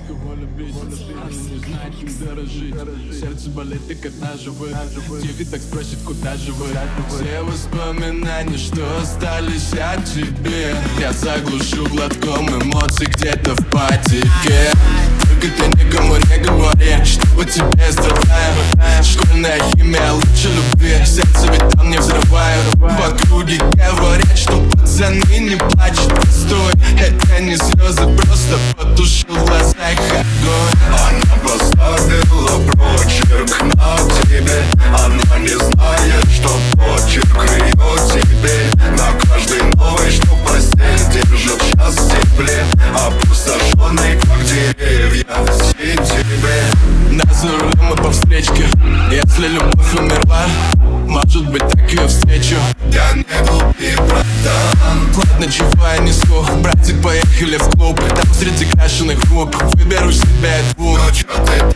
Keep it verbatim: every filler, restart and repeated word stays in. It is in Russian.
кого любить, она не знает, чем дорожить. Сердце болит, так одна живет. Тихо так спросит, куда же вы? Все воспоминания, что остались от тебе, я заглушу глотком эмоций где-то в потеке. Только ты никому не говори, что у тебя здоровая школьная химия лучше любви. Сердце ведь там не взрывают. В округе говорят, что пацаны не плачут. Стой, это не слезы, просто потушил в глазах огонь. Она поставила прочерк на тебе. Она не знает, что почерк ее тебе. На каждой новой, что постель держит час в тепле. Опустошенный, как деревья в сентябре. Нас за рулем мы по встречке. Если любовь умерла, может быть так ее встречу. Я не глупый, братан. Ладно, чего я несу? Братик, поехали в клуб. Там среди крашеных губ выберу себе двух. Но чё ты